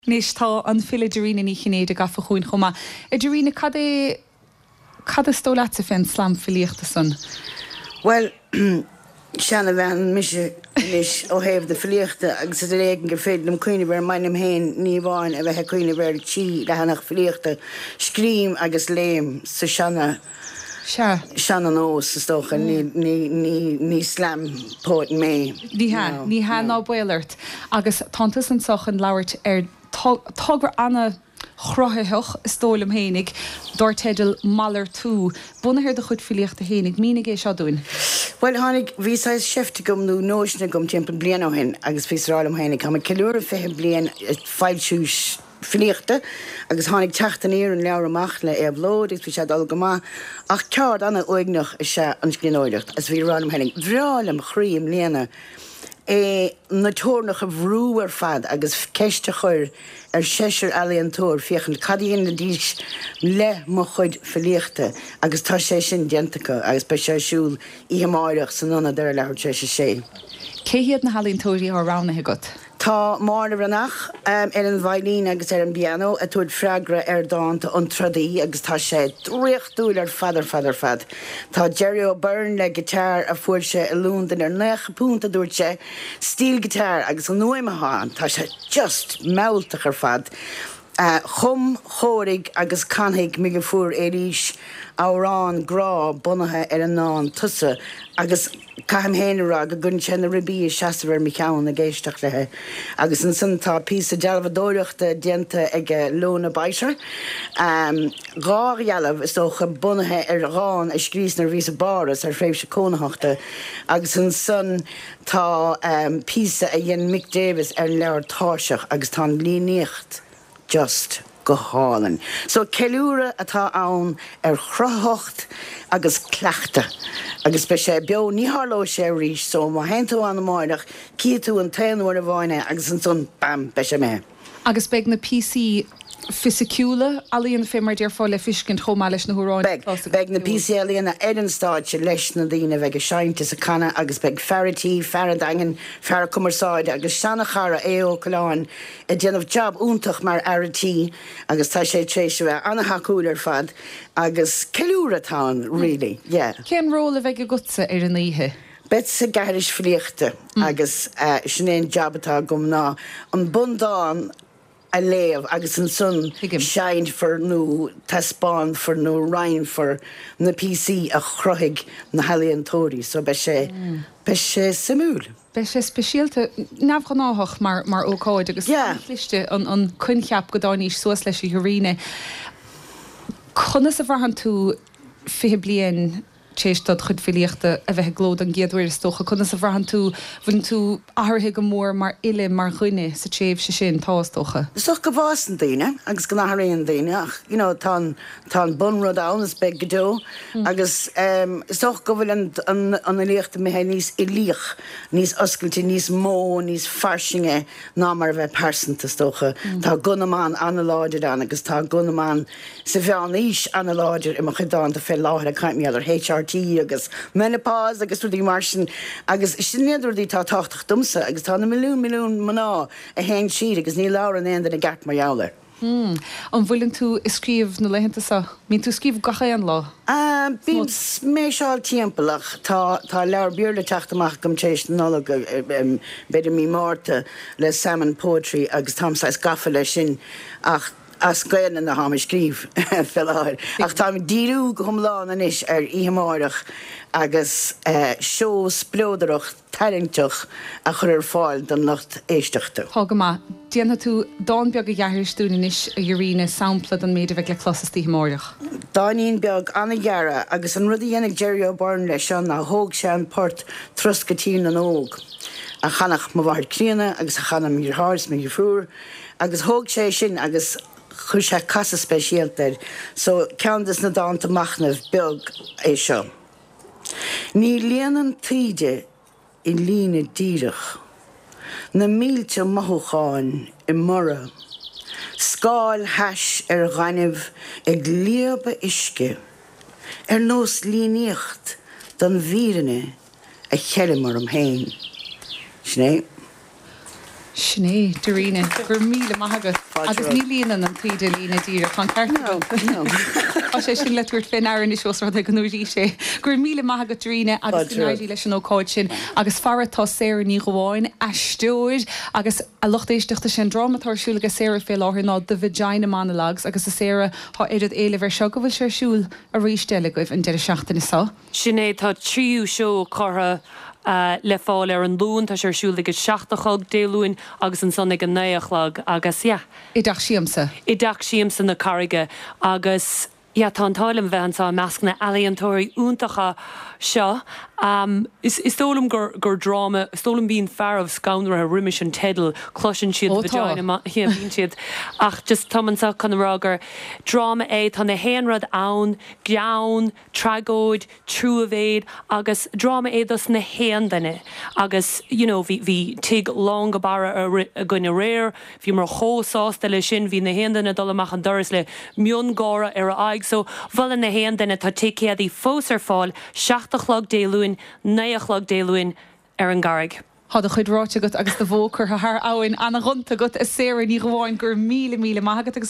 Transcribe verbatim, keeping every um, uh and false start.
Nis tá an fila Dorina ní chinnéad a gafa chuin chuma. A Dorina, cad é cad a stóla sa fin slam filíochta san? Well, Shanna bhean mis is ó héh de filíochta agus a réigen gur féad am cuine bhar mainim héin ní bháin a bheit cuine bhar tí le hanach filíochta scríim agus léim sa Shanna. Se. Shanna nós is stocha ní ní ní ní slam pót mé. Ní ha, ní ha ná builart. Agus tantas an sochan lauert ar tugra anna chrothethach stólam hénig dor tedal malar tú. Buna hir de chud filíochta hénig, mínig é seo dúin? Well, hánig ví sais sefte gom nú nóisna gom timp blian á hin agus físrálam hénig. Ha me ceúra fé blian feilsús filíochta agus hánig teachtan ír an leabhar amach le éblód gus bhí sé dul go maith ach ceard anna oignach is se an scríóireacht as bhí rálam hénig. Bhrálam chríim léana é na tónach a bhrú ar fad agus ceiste chuir ar séisiir ealaíon tóir fiochan cadíon na díos le mo chuid filíochta agus tá sé sin diantacha agus be sé siúil íhamáireach san nuna de leabhar sé sé. Cé hiad na halíonn tóirí á ránathe got? Tá mána ranach um, ar an bhailín agus ar an piano a túid freigra ar dáanta an tradaí agus tá sé dríochtúil ar fadar fadar fad. Tá Jerry O'Byrne le gitar a fuair sé a lúndan ar necha púnta dúirt sé stíl gitar agus an nuaimeáin tá sé just meultach ar fad. Uh, chum chórig agus canhaig mé go fuair éis árán grá bunathe ar an ná tusa agus caim héanará go gunn sé na ribí seaamhar mi ceann na géisteach lethe. Agus an san tá pí a dealbhdóireachta dienta ag lóna baisear. Um, Gáhealamh is ócha bunathe ar rán a scrís nar ví a baras ar fréimh se cónaachta. Agus an san tá um, pí a dhéon Mick Davis ar leabhar táiseach agus tá líníocht just go hálan. So ceúra atá ann ar chrathocht agus cleachta. Agus be sé beo ní háló sé ríis so má henú an máireach cí tú an taanhar a bháine agus an son bam be sé mé. Agus beag na P C fisiciúla alíonn fémar dear fáil le fiscin chomá leis na húráin. Beg, beg na P C alíonn na Edenstad se leis na dtíine bheith go seinte sa canna agus beg ferrití, ferradangan, ferra cumarsáid agus seanna chara é ó goláin a déanamh job úntach mar airití agus tá sé trééis bheith anna haúil ar fad agus ceúratáin, really, yeah. Cén róla bheith go gutsa ar an ihe? Bet sa gairis fliachta mm. agus uh, sinnéon jobbatá gom ná an bundáin a léamh agus an sun sein for nó taspáin for nó rain for na P C a chroigh na halíonn tóirí, so be sé mm. be sé samúl. Be sé speisialta nabh chu náthach mar mar ócáid agus yeah. Flichte an an cuncheap go dáníos suas leis i thuíne. Chuna sa bharhan tú fi blian téistad chud filíochta a bheith glód an géadúir stocha chuna sa bharhan tú bhain tú áthirthe go mór mar ile mar chuine sa tréimh se sin tástocha. Soch go bhásan daoine agus go nachraíon daoine ach you know, tá tá bunrad annas be godó mm. agus um, soch go bhfuil an, an, an líochta mé níos ilíoch, níos oscailte, níos mó, níos farsinge ná mar bheith persanta stocha. Mm. Tá gunnaán analáidir an agus tá gunnaán sa bhean níos analáidir i mar chudáin a fé láthir a caiim ar H R T agus menopause agus rudí mar sin agus sinnéidirí tá táchtach dumsa agus tá na milliún milliún maná a hen siad agus ní lá an éan a gart mar jouler. Hmm. An bhfuiln tú iscríomh na leihananta sa? Mín tú scríomh gacha an lá? Uh, Bím méiseáil timpach tá tá leabhar bearla teachtamach gom tééis nóla um, beidir mí máta le salmon poetry agus tám sa gafa lei sin ach as gléan na hamis scríb felláir. Ach tá díú go thomláán is ar íhamáireach agus uh, seós blódarach taingteach a chur ar fáil don nacht éisteachta. Thga má, déanana tú dáin beag a dheathirstúna is a dhearína sampla an méidir bheith le clasastí máireach. Dáíon beag anna gheara agus an rudí dhéanana Jerry O'Byrne leis an na thóg sé an port troscatín an óg. A chanach má bhair críanana agus a chanam mír háirs mé fuair agus thóg sé sin agus chuir sé casa speisialtar, so ceantas na dáanta machnamh beag é seo. Ní léanaan tíide i lína díirech, na mílte mathúcháin i mora, scáil heis ar ghainmh ag líoba isce, ar nós líníocht don bhíranne a cheile mar am héin. Sné? Sné doíine gur míle maigad agus ní líanaan an tuide lína díra chu ceart sé sin leúirt fin airan is seosrá ag ganúí sé. Gur míle maigad tríine agus gnáidí leis an ócáid sin agus faratá séir ní goháin eisteúid agus a lochtéisteachta sin dramatáirsúla go séir fé láthir ná de vagina monologues agus a séire há éidir éile bhar seo go bhfuil séirsúil a ríisteile goibh an de seachtain isá. Sinné tá tríú seo chotha Uh, le fáil ar an lún tá sér siúla go seachtachag déúin agus an sonnig an néachlag agus ja. I dach siamsa. I dach siamsa na carige agus ja tá an tálim bheith an meascna ealaíontóirí úntacha seo. Um, is is tólam gur gur drama, tólam bíon fearmh scaunra a riimiis an tedal, cloisin siad vagina bíon siad ach just tamansa chunarágur drama é tá na héanrad ann, geann, tragóid, trúavéid agus drama é dus na héan daine agus you know hí hí tig long go bara a gine réir, hí mar hósásta le sin hí na héan daine dul amach an doras le mion gára ar a aig so bhil na héan daine tá técéad í fós ar fáil seachtachlag déúin néachlag déúin ar an garrig. Had a chud ráte agat agus de bhócar a th áin anna runta agat a séir ní gháin gur míle míle maigad agus